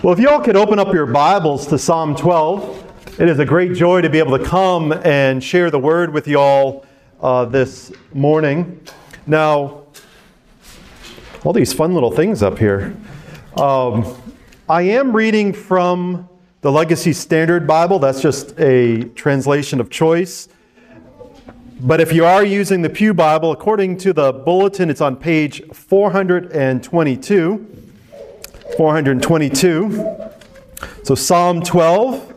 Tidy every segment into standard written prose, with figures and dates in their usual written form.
Well, if you all could open up your Bibles to Psalm 12, it is a great joy to be able to come and share the Word with you all this morning. Now, all these fun little things up here. I am reading from the Legacy Standard Bible. That's just a translation of choice. But if you are using the Pew Bible, according to the bulletin, it's on page 422. 422. So Psalm 12.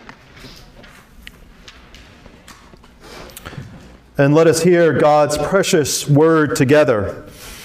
And let us hear God's precious word together.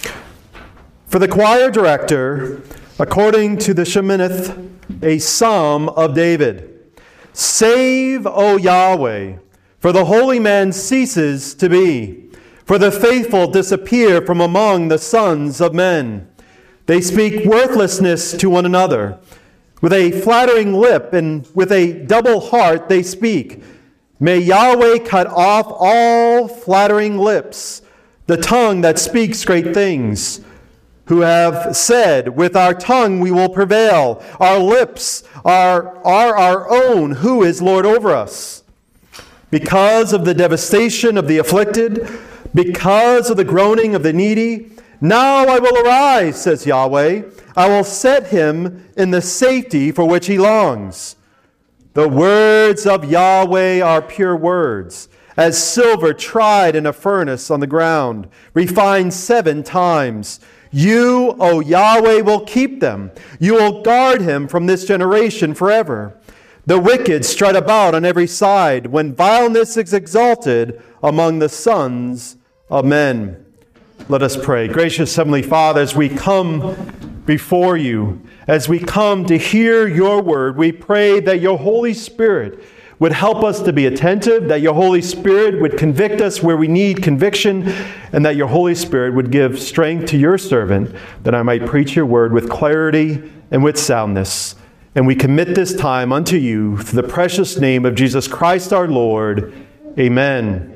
For the choir director, according to the Sheminith, a psalm of David. Save, O Yahweh, for the holy man ceases to be. For the faithful disappear from among the sons of men. They speak worthlessness to one another. With a flattering lip and with a double heart they speak. May Yahweh cut off all flattering lips, the tongue that speaks great things, who have said, with our tongue we will prevail. Our lips are our own. Who is Lord over us? Because of the devastation of the afflicted, because of the groaning of the needy, now I will arise, says Yahweh. I will set him in the safety for which he longs. The words of Yahweh are pure words, as silver tried in a furnace on the ground, refined 7 times. You, O Yahweh, will keep them. You will guard him from this generation forever. The wicked strut about on every side when vileness is exalted among the sons of men. Let us pray. Gracious Heavenly Father, as we come before you, as we come to hear your word, we pray that your Holy Spirit would help us to be attentive, that your Holy Spirit would convict us where we need conviction, and that your Holy Spirit would give strength to your servant, that I might preach your word with clarity and with soundness. And we commit this time unto you through the precious name of Jesus Christ our Lord. Amen.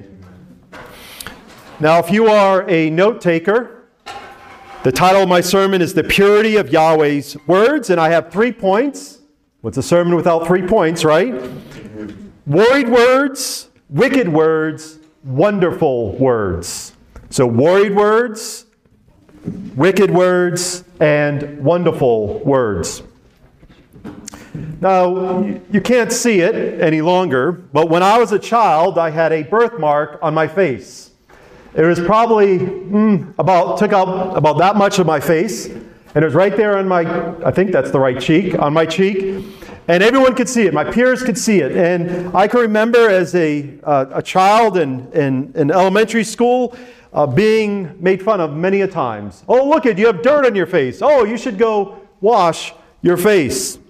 Now, if you are a note taker, the title of my sermon is The Purity of Yahweh's Words, and I have 3 points. What's a sermon without 3 points, right? Worried words, wicked words, wonderful words. So worried words, wicked words, and wonderful words. Now, you can't see it any longer, but when I was a child, I had a birthmark on my face. It was probably took out about that much of my face, and it was right there on my, I think that's the right cheek, on my cheek, and everyone could see it. My peers could see it, and I can remember as a child in elementary school being made fun of many a times. Oh, look you have dirt on your face. Oh, you should go wash your face.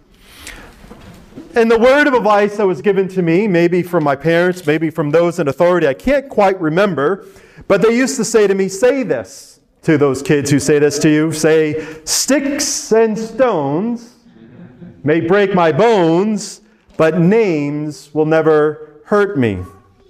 And the word of advice that was given to me, maybe from my parents, maybe from those in authority, I can't quite remember, but they used to say to me, say this to those kids who say this to you. Say, sticks and stones may break my bones, but names will never hurt me.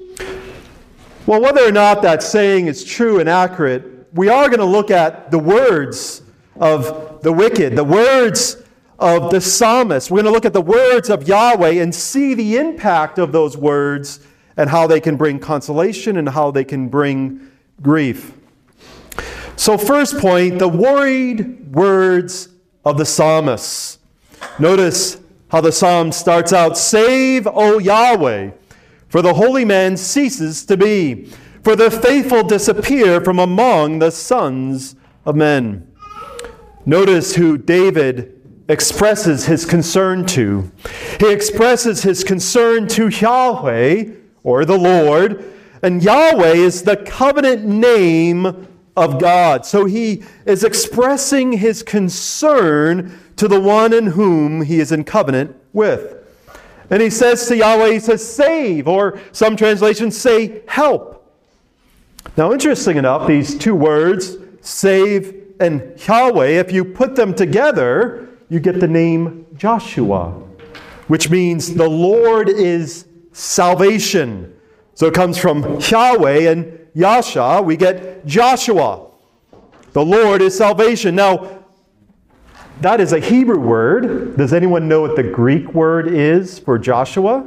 Well, whether or not that saying is true and accurate, we are going to look at the words of the wicked, the words of the psalmist. We're going to look at the words of Yahweh and see the impact of those words and how they can bring consolation and how they can bring grief. So first point, the worried words of the psalmist. Notice how the psalm starts out, Save, O Yahweh, for the holy man ceases to be, for the faithful disappear from among the sons of men. Notice who David expresses his concern to. He expresses his concern to Yahweh, or the Lord, and Yahweh is the covenant name of God. So he is expressing his concern to the one in whom he is in covenant with. And he says to Yahweh, he says, save, or some translations say, help. Now, interesting enough, these 2 words, save and Yahweh, if you put them together, you get the name Joshua, which means the Lord is salvation. So it comes from Yahweh and Yasha, we get Joshua. The Lord is salvation. Now, That is a Hebrew word. Does anyone know what the Greek word is for Joshua?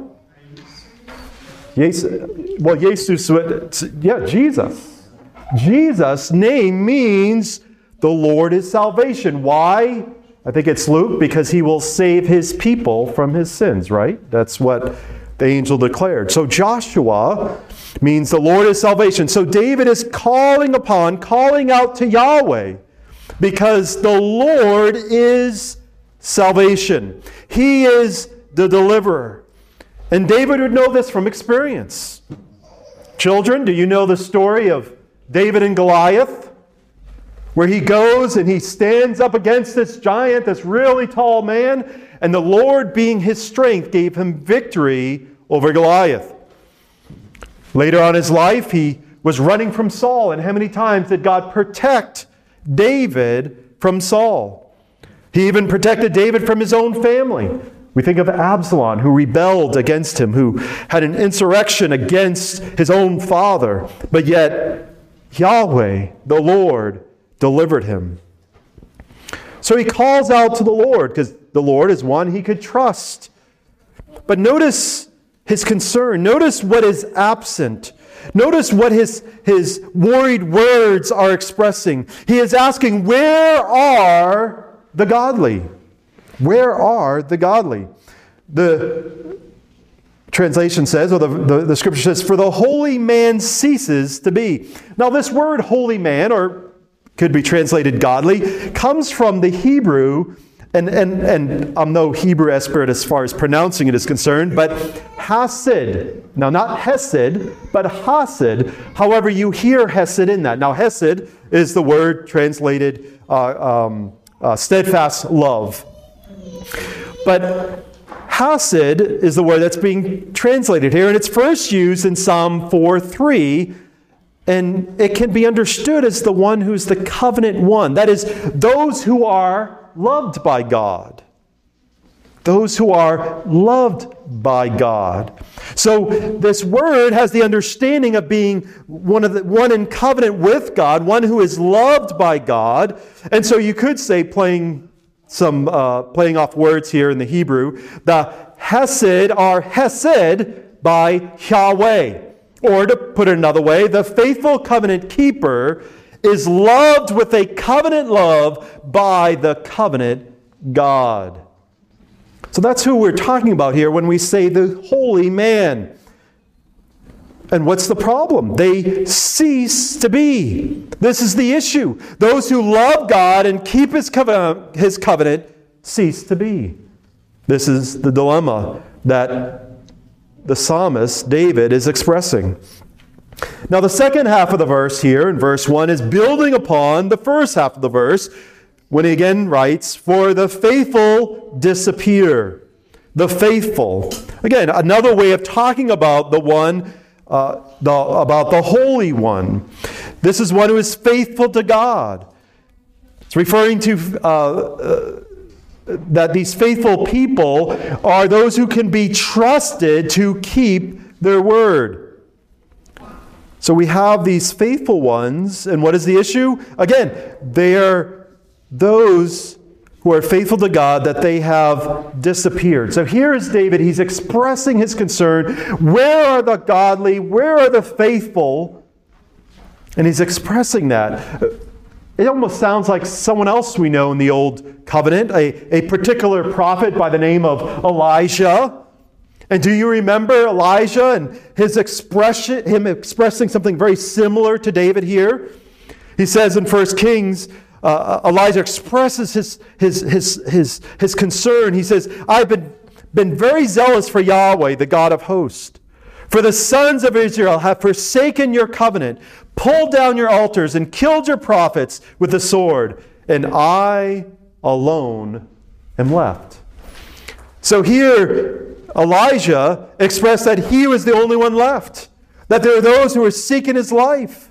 Well, Jesus. Yeah, Jesus. Jesus' name means the Lord is salvation. Why? I think it's Luke, because he will save his people from his sins, right? That's what the angel declared. So Joshua means the Lord is salvation. So David is calling out to Yahweh, because the Lord is salvation. He is the deliverer. And David would know this from experience. Children, do you know the story of David and Goliath? Where he goes and he stands up against this giant, this really tall man, and the Lord, being his strength, gave him victory over Goliath. Later on in his life, he was running from Saul, and how many times did God protect David from Saul? He even protected David from his own family. We think of Absalom, who rebelled against him, who had an insurrection against his own father, but yet Yahweh, the Lord, delivered him. So he calls out to the Lord, because the Lord is one he could trust. But notice his concern. Notice what is absent. Notice what his worried words are expressing. He is asking, where are the godly? Where are the godly? The translation says, or the scripture says, for the holy man ceases to be. Now this word holy man, or could be translated godly, comes from the Hebrew, and I'm no Hebrew expert as far as pronouncing it is concerned, but Hasid. Now not Hesed, but Hasid. However, you hear Hesed in that. Now Hesed is the word translated steadfast love. But Hasid is the word that's being translated here, and it's first used in Psalm 4:3. And it can be understood as the one who's the covenant one. That is, those who are loved by God. Those who are loved by God. So this word has the understanding of being one in covenant with God, one who is loved by God. And so you could say, playing off words here in the Hebrew, the Hesed are Hesed by Yahweh. Or to put it another way, the faithful covenant keeper is loved with a covenant love by the covenant God. So that's who we're talking about here when we say the holy man. And what's the problem? They cease to be. This is the issue. Those who love God and keep his covenant cease to be. This is the dilemma that the psalmist David is expressing. Now the second half of the verse here in verse 1 is building upon the first half of the verse when he again writes, for the faithful disappear. The faithful. Again, another way of talking about the one, about the Holy One. This is one who is faithful to God. It's referring to that these faithful people are those who can be trusted to keep their word. So we have these faithful ones, and what is the issue? Again, they are those who are faithful to God, that they have disappeared. So here is David, he's expressing his concern. Where are the godly? Where are the faithful? And he's expressing that. It almost sounds like someone else we know in the Old Covenant, a particular prophet by the name of Elijah. And do you remember Elijah and him expressing something very similar to David here? He says in 1 Kings, Elijah expresses his concern. He says, I've been very zealous for Yahweh, the God of hosts. For the sons of Israel have forsaken your covenant, pulled down your altars, and killed your prophets with the sword, and I alone am left. So here, Elijah expressed that he was the only one left, that there are those who are seeking his life.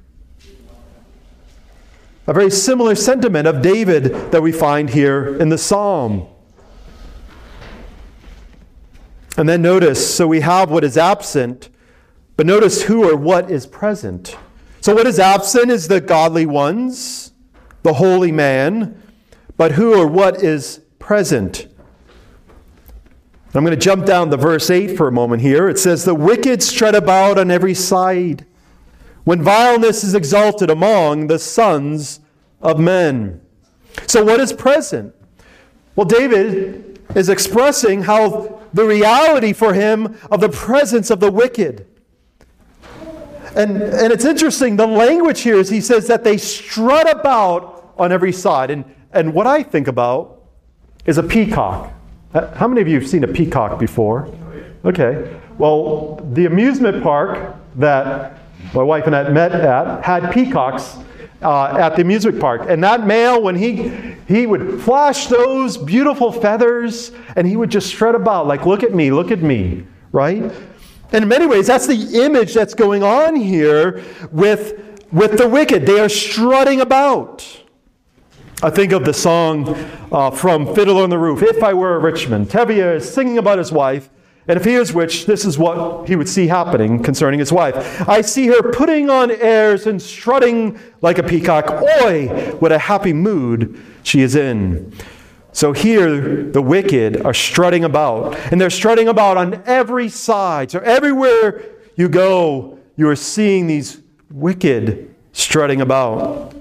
A very similar sentiment of David that we find here in the psalm. And then notice, so we have what is absent, but notice who or what is present. So what is absent is the godly ones, the holy man. but who or what is present. I'm going to jump down to verse 8 for a moment here. It says, the wicked strut about on every side, when vileness is exalted among the sons of men. So what is present? Well, David is expressing how the reality for him of the presence of the wicked. And it's interesting, the language here is he says that they strut about on every side. And what I think about is a peacock. How many of you have seen a peacock before? Okay. Well, the amusement park that my wife and I met at had peacocks at the amusement park. And that male, when he would flash those beautiful feathers, and he would just strut about like, look at me, right? And in many ways, that's the image that's going on here with the wicked. They are strutting about. I think of the song from Fiddler on the Roof, If I Were a Rich Man. Tevye is singing about his wife, and if he is rich, this is what he would see happening concerning his wife. I see her putting on airs and strutting like a peacock. Oi, what a happy mood she is in. So here, the wicked are strutting about, and they're strutting about on every side. So everywhere you go, you are seeing these wicked strutting about.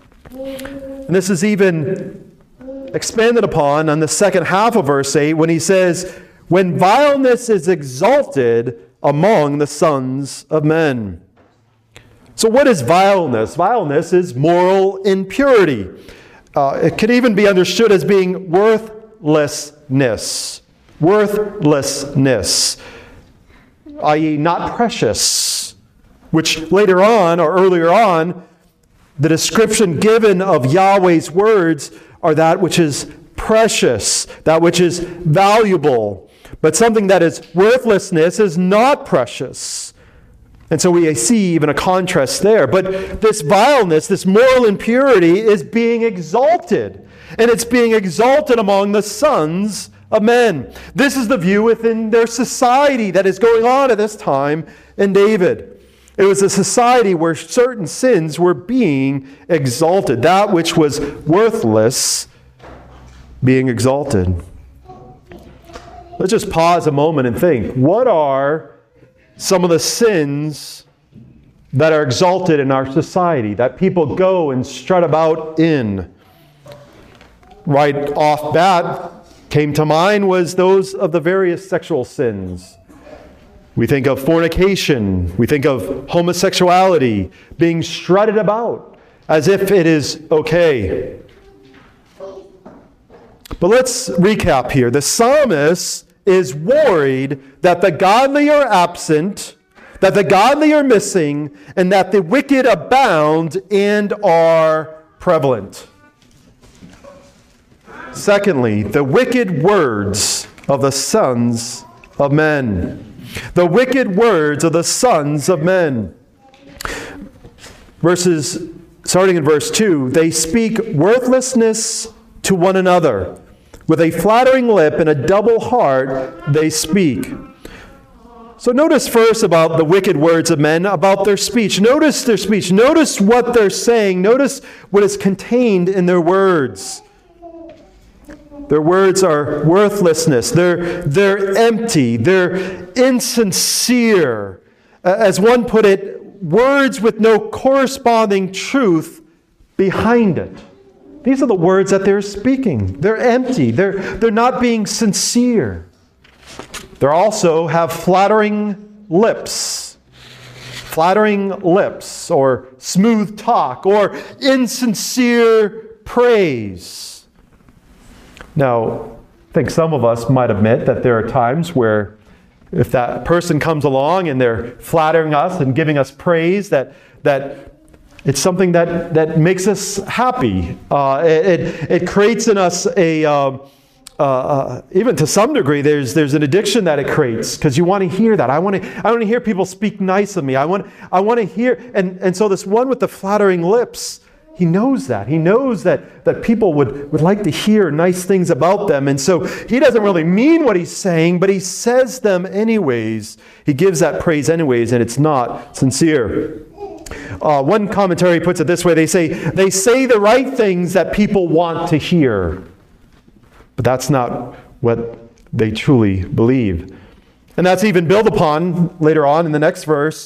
And this is even expanded upon on the second half of verse 8 when he says, when vileness is exalted among the sons of men. So what is vileness? Vileness is moral impurity. It could even be understood as being worthlessness. Worthlessness, i.e. not precious, which later on or earlier on, the description given of Yahweh's words are that which is precious, that which is valuable. But something that is worthlessness is not precious. And so we see even a contrast there. But this vileness, this moral impurity is being exalted. And it's being exalted among the sons of men. This is the view within their society that is going on at this time in David. It was a society where certain sins were being exalted. That which was worthless being exalted. Let's just pause a moment and think. What are some of the sins that are exalted in our society, that people go and strut about in? Right off bat came to mind was those of the various sexual sins. We think of fornication. We think of homosexuality being strutted about as if it is okay. But let's recap here. The psalmist is worried that the godly are absent, that the godly are missing, and that the wicked abound and are prevalent. Secondly, the wicked words of the sons of men. The wicked words of the sons of men. Starting in verse 2, they speak worthlessness to one another. With a flattering lip and a double heart they speak. So notice first about the wicked words of men, about their speech. Notice their speech. Notice what they're saying. Notice what is contained in their words. Their words are worthlessness. They're empty. They're insincere. As one put it, words with no corresponding truth behind it. These are the words that they're speaking. They're empty. They're not being sincere. They also have flattering lips. Flattering lips, or smooth talk, or insincere praise. Now, I think some of us might admit that there are times where if that person comes along and they're flattering us and giving us praise, that it's something that makes us happy. It creates in us even to some degree, there's an addiction that it creates because you want to hear that. I want to hear people speak nice of me. I want to hear, and so this one with the flattering lips, he knows that. He knows that people would like to hear nice things about them. And so he doesn't really mean what he's saying, but he says them anyways. He gives that praise anyways, and it's not sincere. One commentary puts it this way. They say the right things that people want to hear. But that's not what they truly believe. And that's even built upon later on in the next verse.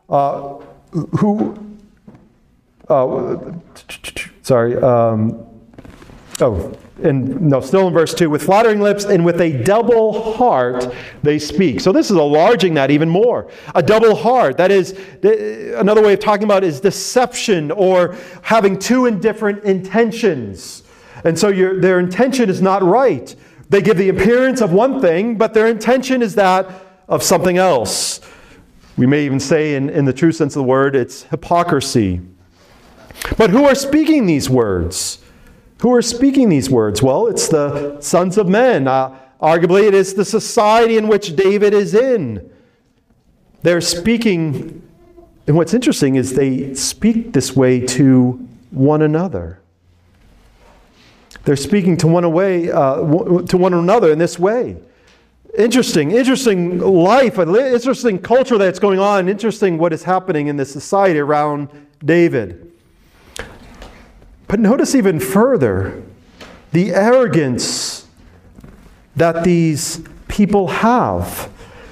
Still in verse 2, with flattering lips and with a double heart they speak. So this is enlarging that even more. A double heart, that is, another way of talking about it is deception or having two indifferent intentions. And so their intention is not right. They give the appearance of one thing, but their intention is that of something else. We may even say in the true sense of the word, it's hypocrisy. But who are speaking these words? Who are speaking these words? Well, it's the sons of men. Arguably, it is the society in which David is in. They're speaking, and what's interesting is they speak this way to one another. They're speaking to one another in this way. Interesting life, interesting culture that's going on, interesting what is happening in this society around David. But notice even further the arrogance that these people have.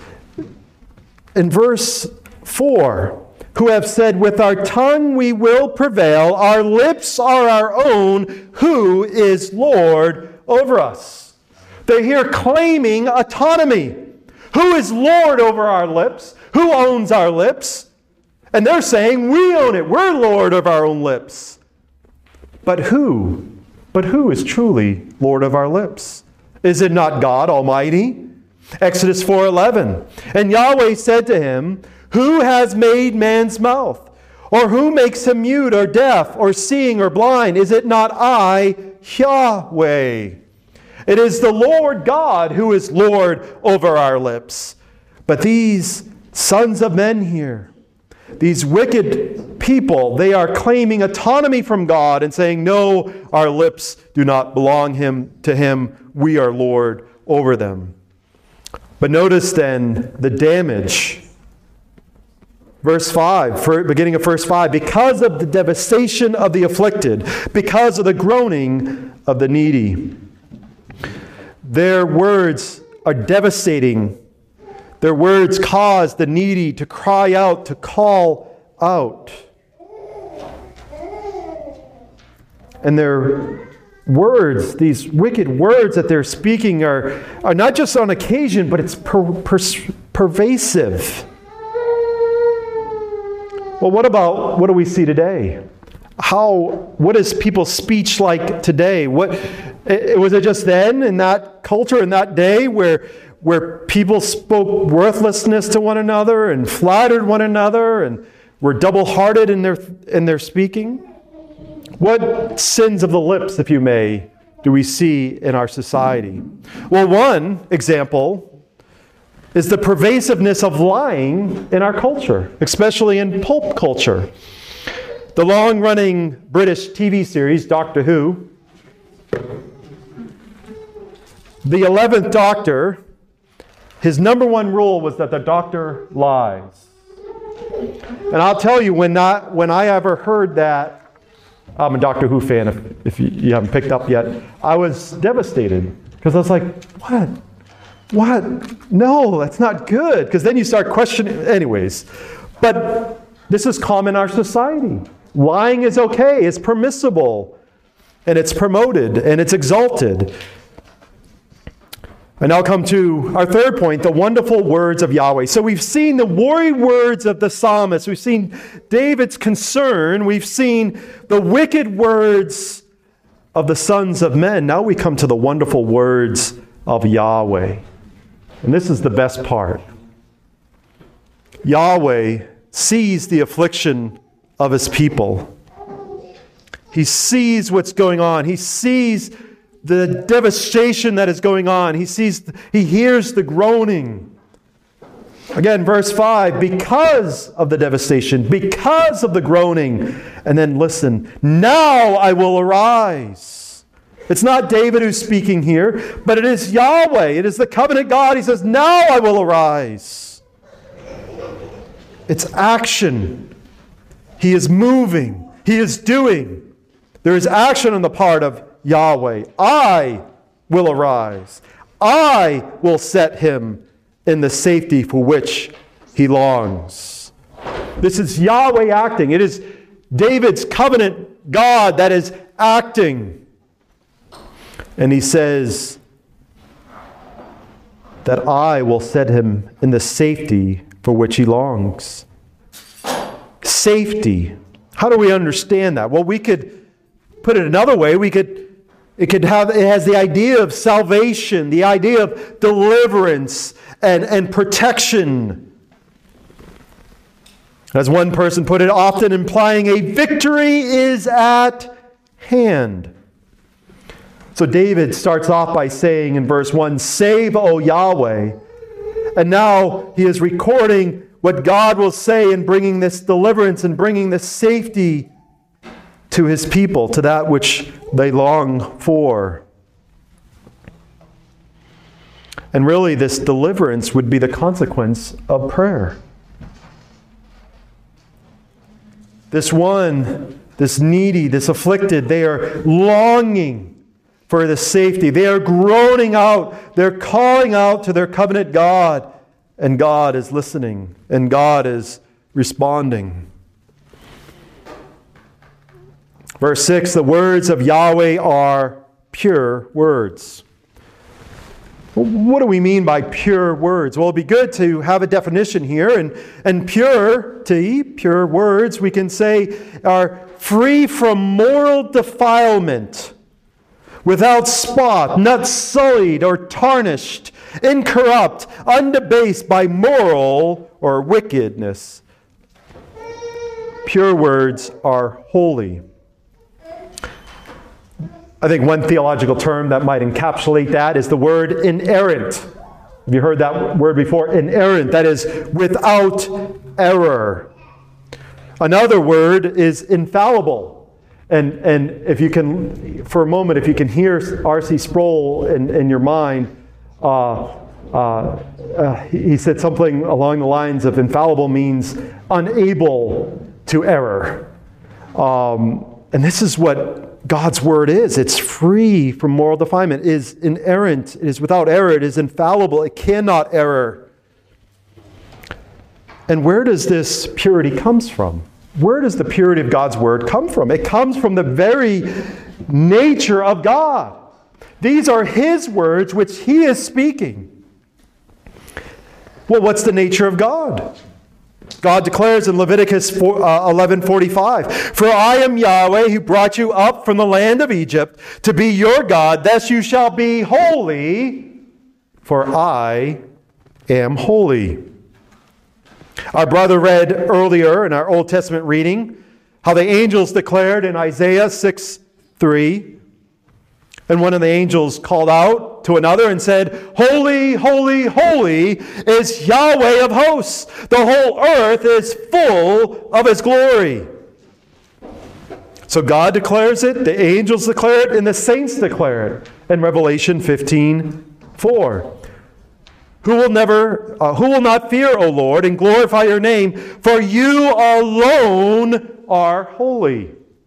In verse 4, who have said, with our tongue we will prevail, our lips are our own, who is Lord over us? They're here claiming autonomy. Who is Lord over our lips? Who owns our lips? And they're saying, we own it. We're Lord of our own lips. But who? But who is truly Lord of our lips? Is it not God Almighty? Exodus 4:11. And Yahweh said to him, who has made man's mouth? Or who makes him mute or deaf or seeing or blind? Is it not I, Yahweh? It is the Lord God who is Lord over our lips. But these sons of men here, these wicked people, they are claiming autonomy from God and saying, no, our lips do not belong to Him. We are Lord over them. But notice then the damage. Verse 5, beginning of verse 5, because of the devastation of the afflicted, because of the groaning of the needy. Their words are devastating. Their words cause the needy to cry out, to call out. And their words, these wicked words that they're speaking are not just on occasion, but it's pervasive. Well, what do we see today? What is people's speech like today? Was it just then, in that culture, in that day, where people spoke worthlessness to one another and flattered one another and were double-hearted in their speaking? What sins of the lips, if you may, do we see in our society? Well, one example is the pervasiveness of lying in our culture, especially in pulp culture. The long-running British TV series, Doctor Who, the 11th Doctor, his number one rule was that the Doctor lies. And I'll tell you, when I ever heard that, I'm a Doctor Who fan, if you haven't picked up yet, I was devastated. Because I was like, what? No, that's not good. Because then you start questioning. Anyways. But this is common in our society. Lying is okay. It's permissible. And it's promoted. And it's exalted. And I'll come to our third point, the wonderful words of Yahweh. So we've seen the worried words of the psalmist. We've seen David's concern. We've seen the wicked words of the sons of men. Now we come to the wonderful words of Yahweh. And this is the best part. Yahweh sees the affliction of His people. He sees what's going on. He sees the devastation that is going on. He hears the groaning. Again, verse 5, because of the devastation, because of the groaning. And then listen, now I will arise. It's not David who's speaking here, but it is Yahweh. It is the covenant God. He says, now I will arise. It's action. He is moving. He is doing. There is action on the part of Yahweh. I will arise. I will set him in the safety for which he longs. This is Yahweh acting. It is David's covenant God that is acting. And he says that I will set him in the safety for which he longs. Safety. How do we understand that? Well, we could put it another way. It has the idea of salvation, the idea of deliverance and protection. As one person put it, often implying a victory is at hand. So David starts off by saying in verse 1, "Save, O Yahweh." And now he is recording what God will say in bringing this deliverance and bringing this safety to his people, to that which they long for. And really, this deliverance would be the consequence of prayer. This one, this needy, this afflicted, they are longing for the safety. They are groaning out. They're calling out to their covenant God. And God is listening. And God is responding. Verse 6, the words of Yahweh are pure words. What do we mean by pure words? Well, it'd be good to have a definition here. And pure words, we can say, are free from moral defilement, without spot, not sullied or tarnished, incorrupt, undebased by moral or wickedness. Pure words are holy. I think one theological term that might encapsulate that is the word inerrant. Have you heard that word before? Inerrant, that is without error. Another word is infallible. And if you can, for a moment, if you can hear R.C. Sproul in your mind, he said something along the lines of infallible means unable to error. And this is what God's word is. It's free from moral defilement. It is inerrant. It is without error. It is infallible. It cannot err. And where does this purity come from? Where does the purity of God's word come from? It comes from the very nature of God. These are his words which he is speaking. Well, what's the nature of God? God declares in Leviticus 11:45, "For I am Yahweh who brought you up from the land of Egypt to be your God. Thus you shall be holy, for I am holy." Our brother read earlier in our Old Testament reading how the angels declared in Isaiah 6:3, and one of the angels called out to another and said, "Holy, holy, holy is Yahweh of hosts. The whole earth is full of his glory." So God declares it, the angels declare it, and the saints declare it in Revelation 15:4. Who will not fear, O Lord, and glorify your name, for you alone are holy.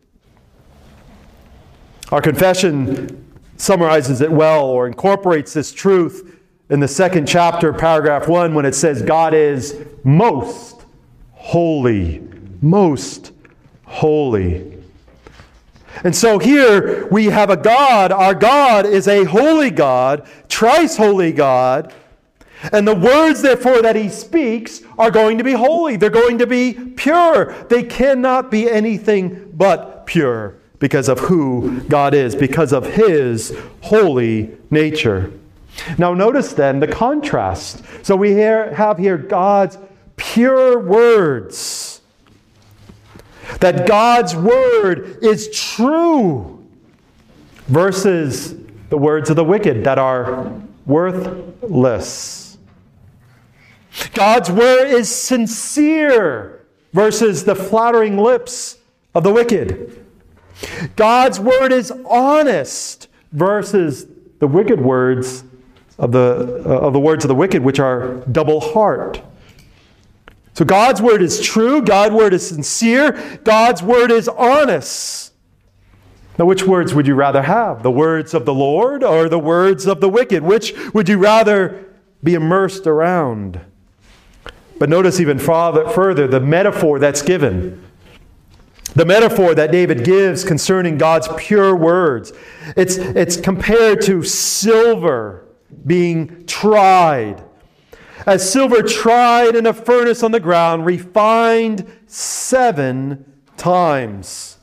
Our confession summarizes it well, or incorporates this truth in the second chapter, paragraph 1, when it says God is most holy. Most holy. And so here we have a God. Our God is a holy God, thrice holy God. And the words, therefore, that he speaks are going to be holy. They're going to be pure. They cannot be anything but pure because of who God is, because of his holy nature. Now notice then the contrast. So we have here God's pure words. That God's word is true versus the words of the wicked that are worthless. God's word is sincere versus the flattering lips of the wicked. God's word is honest versus the wicked words of the words of the wicked, which are double heart. So God's Word is true. God's Word is sincere. God's Word is honest. Now, which words would you rather have? The words of the Lord or the words of the wicked? Which would you rather be immersed around? But notice even further the metaphor that's given. The metaphor that David gives concerning God's pure words. It's compared to silver being tried. As silver tried in a furnace on the ground, refined 7 times.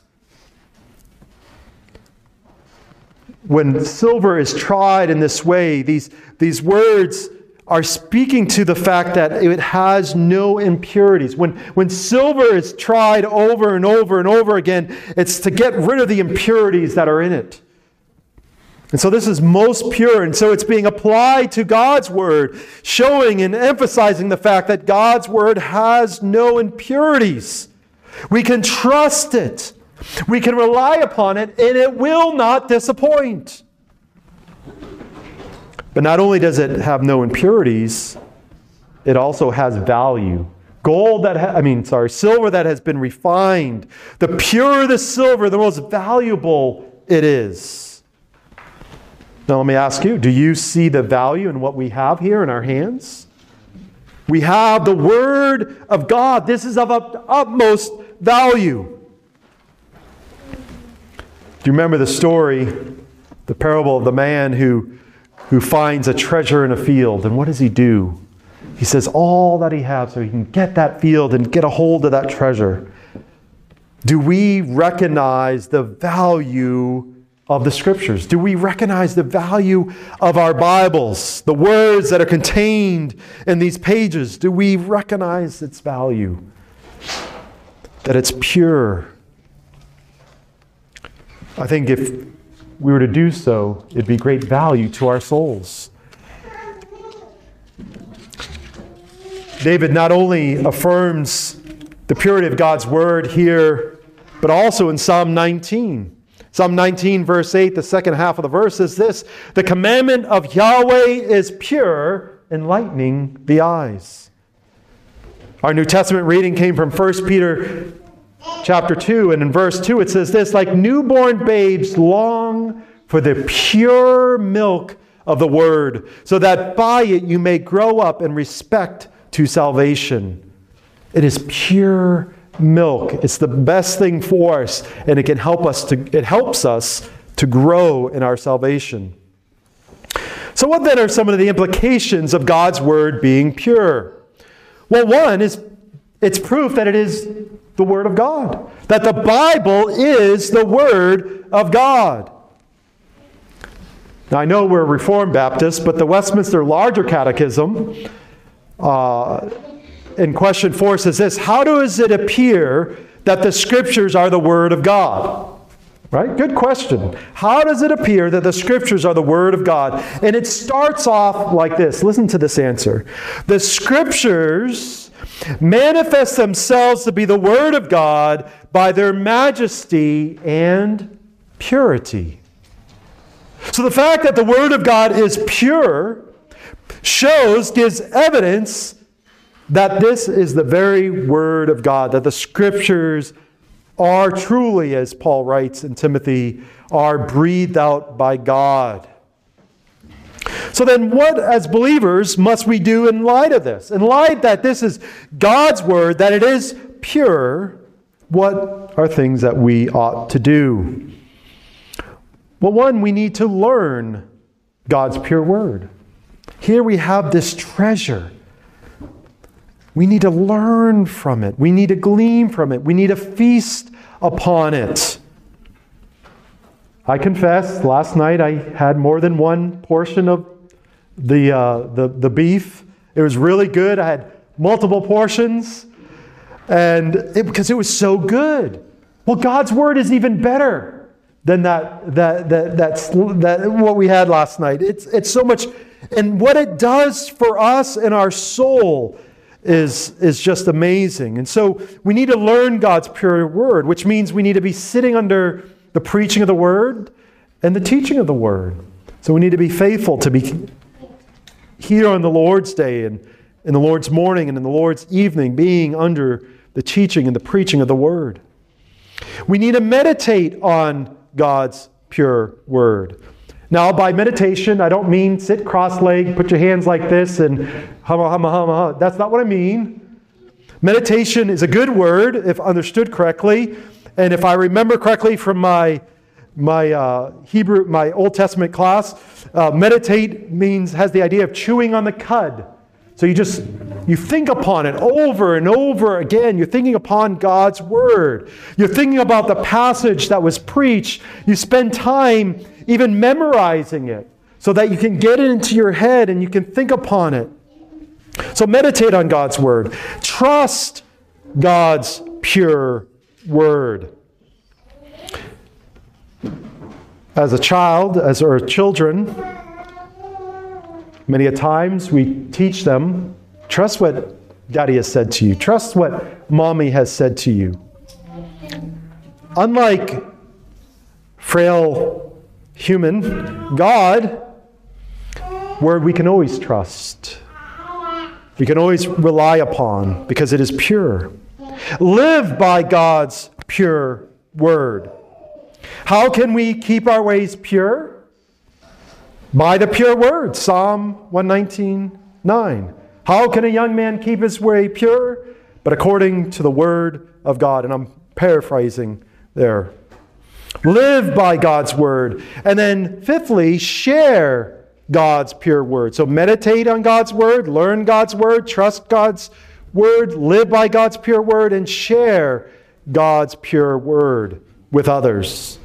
When silver is tried in this way, these words are speaking to the fact that it has no impurities. When silver is tried over and over and over again, it's to get rid of the impurities that are in it. And so this is most pure, and so it's being applied to God's Word, showing and emphasizing the fact that God's Word has no impurities. We can trust it. We can rely upon it, and it will not disappoint. But not only does it have no impurities, it also has value. Silver that has been refined. The purer the silver, the most valuable it is. Now let me ask you, do you see the value in what we have here in our hands? We have the Word of God. This is of utmost value. Do you remember the story, the parable of the man who finds a treasure in a field? And what does he do? He says all that he has so he can get that field and get a hold of that treasure. Do we recognize the value of the Scriptures? Do we recognize the value of our Bibles? The words that are contained in these pages, do we recognize its value? That it's pure? I think if we were to do so, it'd be great value to our souls. David not only affirms the purity of God's Word here, but also in Psalm 19. Psalm 19, verse 8, the second half of the verse is this: the commandment of Yahweh is pure, enlightening the eyes. Our New Testament reading came from 1 Peter chapter 2, and in verse 2 it says this: like newborn babes long for the pure milk of the Word, so that by it you may grow up in respect to salvation. It is pure milk. It's the best thing for us, and it helps us to grow in our salvation. So what then are some of the implications of God's Word being pure? Well, one is it's proof that it is the Word of God. That the Bible is the Word of God. Now, I know we're Reformed Baptists, but the Westminster Larger Catechism in question 4 says this: how does it appear that the Scriptures are the Word of God? Right? Good question. How does it appear that the Scriptures are the Word of God? And it starts off like this. Listen to this answer. The Scriptures manifest themselves to be the Word of God by their majesty and purity. So the fact that the Word of God is pure gives evidence that this is the very Word of God, that the Scriptures are truly, as Paul writes in Timothy, are breathed out by God. So then what, as believers, must we do in light of this? In light that this is God's Word, that it is pure, what are things that we ought to do? Well, one, we need to learn God's pure Word. Here we have this treasure. We need to learn from it. We need to glean from it. We need to feast upon it. I confess, last night I had more than one portion of the beef. It was really good. I had multiple portions, because it was so good. Well, God's Word is even better than that's what we had last night. It's so much, and what it does for us in our soul is just amazing. And so we need to learn God's pure Word, which means we need to be sitting under the preaching of the Word and the teaching of the Word. So we need to be faithful to be here on the Lord's Day and in the Lord's morning and in the Lord's evening, being under the teaching and the preaching of the Word. We need to meditate on God's pure Word. Now, by meditation, I don't mean sit cross-legged, put your hands like this, and hum, hum, hum, hum. That's not what I mean. Meditation is a good word if understood correctly. And if I remember correctly from my Old Testament class, meditate has the idea of chewing on the cud. So you think upon it over and over again. You're thinking upon God's Word. You're thinking about the passage that was preached. You spend time even memorizing it so that you can get it into your head and you can think upon it. So meditate on God's Word. Trust God's pure Word. As a child, as our children, many a times we teach them, trust what Daddy has said to you. Trust what Mommy has said to you. Unlike frail human, God, Word we can always trust. We can always rely upon because it is pure. Live by God's pure Word. How can we keep our ways pure? By the pure Word. Psalm 119:9. How can a young man keep his way pure? But according to the Word of God. And I'm paraphrasing there. Live by God's Word. And then fifthly, share God's pure Word. So meditate on God's Word, learn God's Word, trust God's Word, live by God's pure Word, and share God's pure Word with others.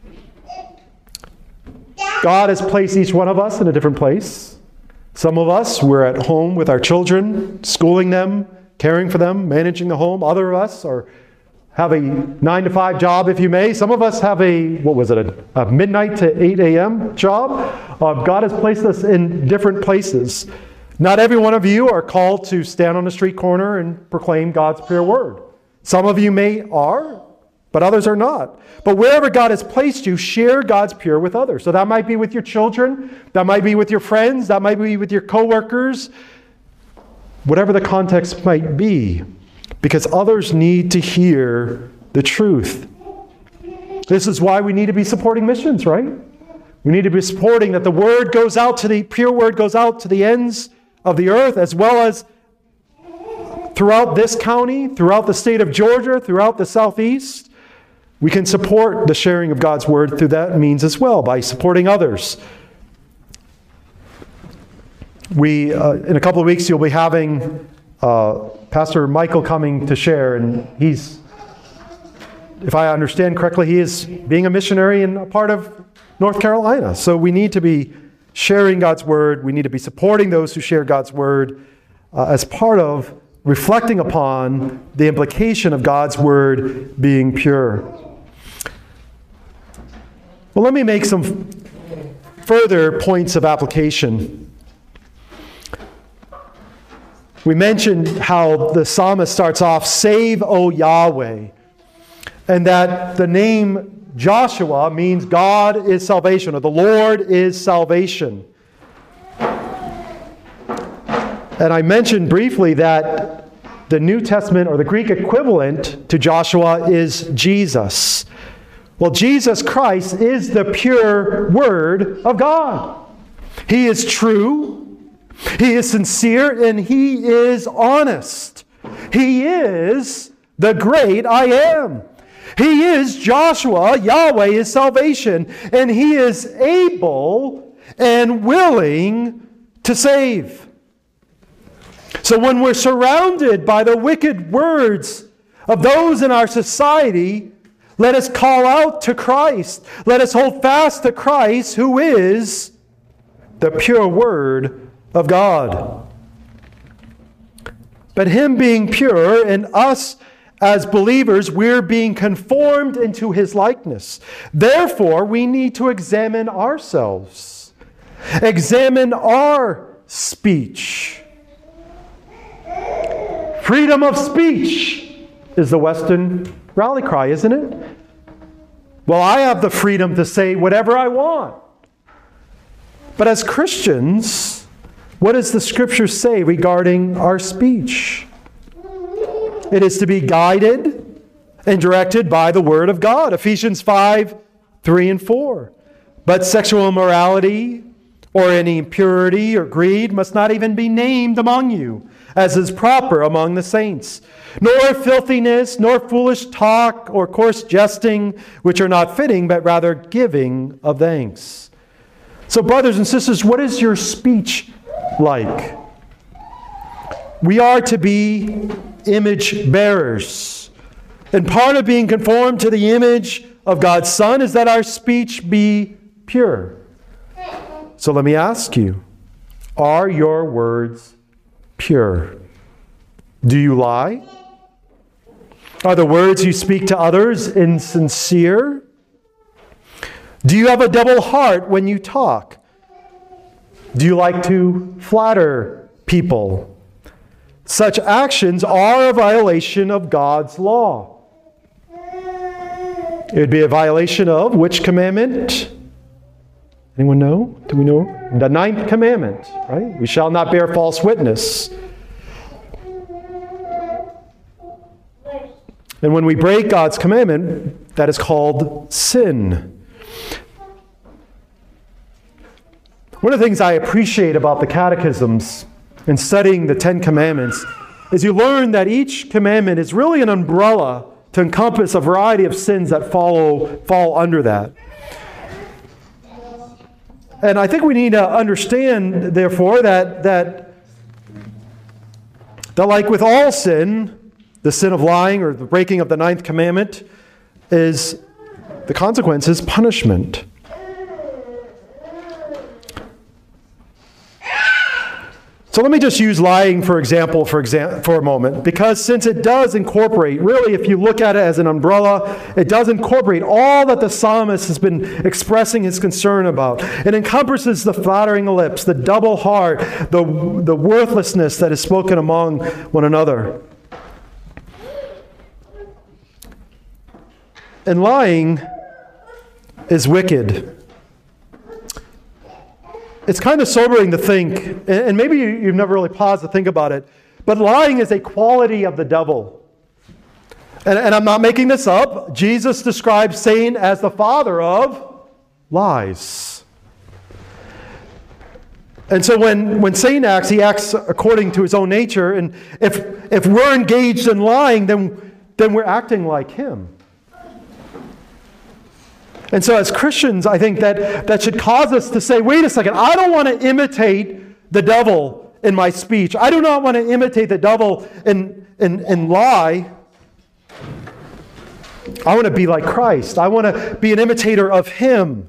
God has placed each one of us in a different place. Some of us, we're at home with our children, schooling them, caring for them, managing the home. Other of us have a 9-to-5 job, if you may. Some of us have a midnight to 8 a.m. job. God has placed us in different places. Not every one of you are called to stand on a street corner and proclaim God's pure Word. Some of you are, but others are not. But wherever God has placed you, share God's pure with others. So that might be with your children, that might be with your friends, that might be with your coworkers, whatever the context might be, because others need to hear the truth. This is why we need to be supporting missions, right? We need to be supporting that the Word goes out to the pure Word goes out to the ends of the earth, as well as throughout this county, throughout the state of Georgia, throughout the Southeast. We can support the sharing of God's Word through that means as well, by supporting others. In a couple of weeks, you'll be having Pastor Michael coming to share, and he's, if I understand correctly, he is being a missionary in a part of North Carolina. So we need to be sharing God's Word. We need to be supporting those who share God's Word as part of reflecting upon the implication of God's Word being pure. Well, let me make some further points of application. We mentioned how the psalmist starts off, "Save, O Yahweh," and that the name Joshua means God is salvation, or the Lord is salvation. And I mentioned briefly that the New Testament, or the Greek equivalent to Joshua, is Jesus. Well, Jesus Christ is the pure Word of God. He is true, He is sincere, and He is honest. He is the great I am. He is Joshua. Yahweh is salvation, and He is able and willing to save. So when we're surrounded by the wicked words of those in our society, let us call out to Christ. Let us hold fast to Christ, who is the pure Word of God. But Him being pure, and us as believers, we're being conformed into His likeness. Therefore, we need to examine ourselves. Examine our speech. Freedom of speech is the Western rally cry, isn't it? Well, I have the freedom to say whatever I want. But as Christians, what does the Scripture say regarding our speech? It is to be guided and directed by the Word of God. Ephesians 5, 3 and 4. But sexual immorality or any impurity or greed must not even be named among you, as is proper among the saints. Nor filthiness, nor foolish talk, or coarse jesting, which are not fitting, but rather giving of thanks. So, brothers and sisters, what is your speech like? We are to be image bearers. And part of being conformed to the image of God's Son is that our speech be pure. So let me ask you, are your words pure? Do you lie? Are the words you speak to others insincere? Do you have a double heart when you talk? Do you like to flatter people? Such actions are a violation of God's law. It would be a violation of which commandment? Anyone know? Do we know? The 9th commandment, right? We shall not bear false witness. And when we break God's commandment, that is called sin. One of the things I appreciate about the catechisms and studying the 10 commandments is you learn that each commandment is really an umbrella to encompass a variety of sins that fall under that. And I think we need to understand, therefore, that like with all sin, the sin of lying or the breaking of the 9th commandment is the consequence is punishment. So let me just use lying for a moment, because since it does incorporate, really if you look at it as an umbrella, it does incorporate all that the psalmist has been expressing his concern about. It encompasses the flattering lips, the double heart, the worthlessness that is spoken among one another. And lying is wicked. It's kind of sobering to think, and maybe you've never really paused to think about it, but lying is a quality of the devil. And I'm not making this up. Jesus describes Satan as the father of lies. And so when Satan acts, he acts according to his own nature. And if we're engaged in lying, then we're acting like him. And so as Christians, I think that should cause us to say, wait a second, I don't want to imitate the devil in my speech. I do not want to imitate the devil in lie. I want to be like Christ. I want to be an imitator of him.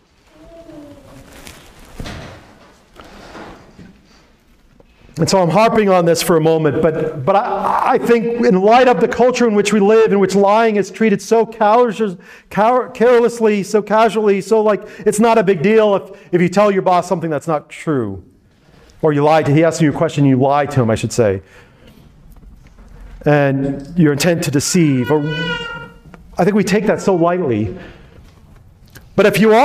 And so I'm harping on this for a moment, but I think in light of the culture in which we live, in which lying is treated so carelessly, so casually, so like it's not a big deal if you tell your boss something that's not true. Or you lie to, he asks you a question, you lie to him, I should say. And your intent to deceive. Or I think we take that so lightly. But if you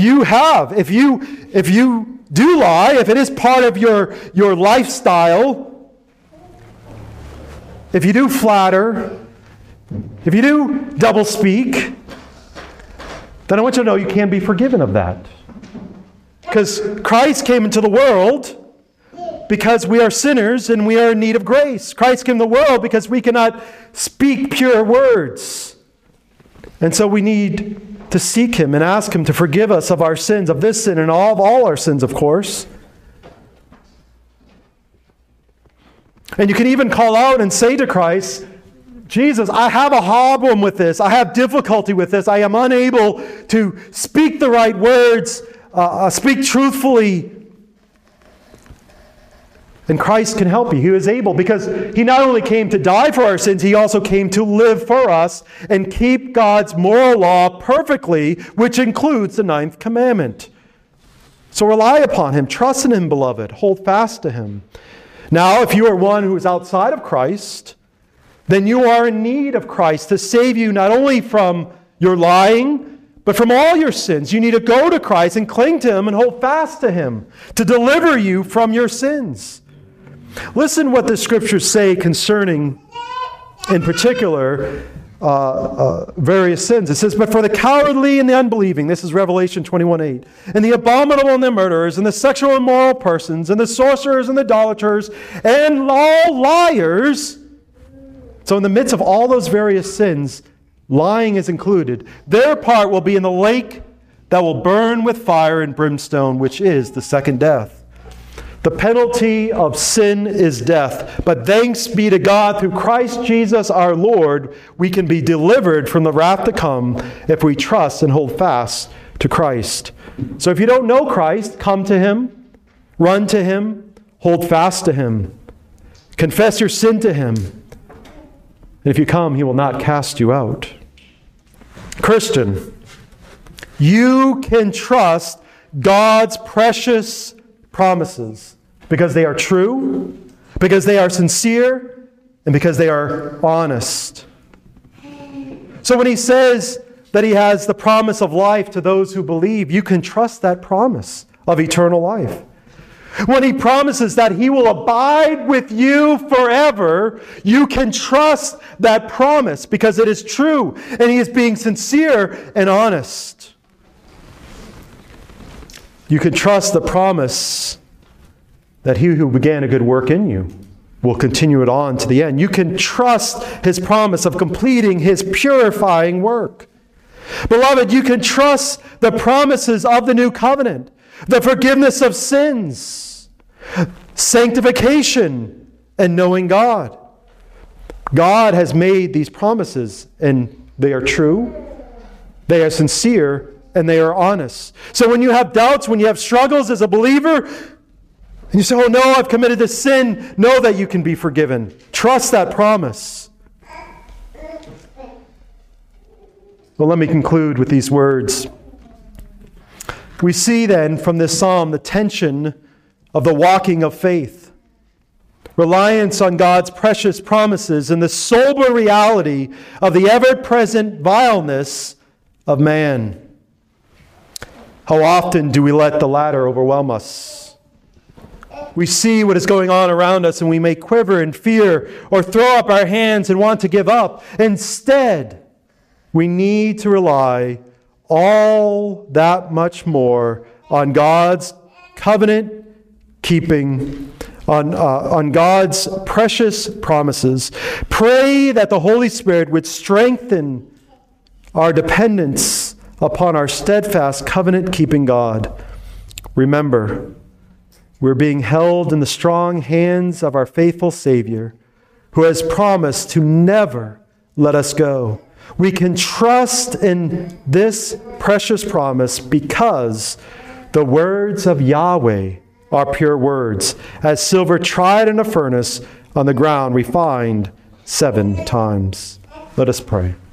do lie, if it is part of your lifestyle, if you do flatter, if you do double speak, then I want you to know you can be forgiven of that. Because Christ came into the world because we are sinners and we are in need of grace. Christ came into the world because we cannot speak pure words. And so we need to seek him and ask him to forgive us of our sins, of this sin and of all our sins, of course. And you can even call out and say to Christ, Jesus, I have a problem with this. I have difficulty with this. I am unable to speak the right words, speak truthfully. And Christ can help you. He was able, because he not only came to die for our sins, he also came to live for us and keep God's moral law perfectly, which includes the 9th commandment. So rely upon him. Trust in him, beloved. Hold fast to him. Now, if you are one who is outside of Christ, then you are in need of Christ to save you not only from your lying, But from all your sins, you need to go to Christ and cling to Him and hold fast to Him to deliver you from your sins. Listen what the Scriptures say concerning, in particular, various sins. It says, but for the cowardly and the unbelieving, this is Revelation 21:8, and the abominable and the murderers and the sexual immoral persons and the sorcerers and the idolaters and all liars. So in the midst of all those various sins, lying is included. Their part will be in the lake that will burn with fire and brimstone, which is the second death. The penalty of sin is death. But thanks be to God, through Christ Jesus our Lord, we can be delivered from the wrath to come if we trust and hold fast to Christ. So if you don't know Christ, come to Him, run to Him, hold fast to Him. Confess your sin to Him. And if you come, He will not cast you out. Christian, you can trust God's precious promises because they are true, because they are sincere, and because they are honest. So when He says that He has the promise of life to those who believe, you can trust that promise of eternal life. When He promises that He will abide with you forever, you can trust that promise because it is true and He is being sincere and honest. You can trust the promise that He who began a good work in you will continue it on to the end. You can trust His promise of completing His purifying work. Beloved, you can trust the promises of the new covenant, the forgiveness of sins, sanctification, and knowing God. God has made these promises, and they are true, they are sincere, and they are honest. So when you have doubts, when you have struggles as a believer, and you say, oh no, I've committed this sin, know that you can be forgiven. Trust that promise. Well, let me conclude with these words. We see then from this psalm the tension of the walking of faith, reliance on God's precious promises, and the sober reality of the ever-present vileness of man. How often do we let the latter overwhelm us? We see what is going on around us and we may quiver in fear or throw up our hands and want to give up. Instead, we need to rely all that much more on God's covenant keeping, on God's precious promises. Pray that the Holy Spirit would strengthen our dependence upon our steadfast covenant-keeping God. Remember, we're being held in the strong hands of our faithful Savior, who has promised to never let us go. We can trust in this precious promise because the words of Yahweh are pure words, as silver tried in a furnace on the ground refined 7 times. Let us pray.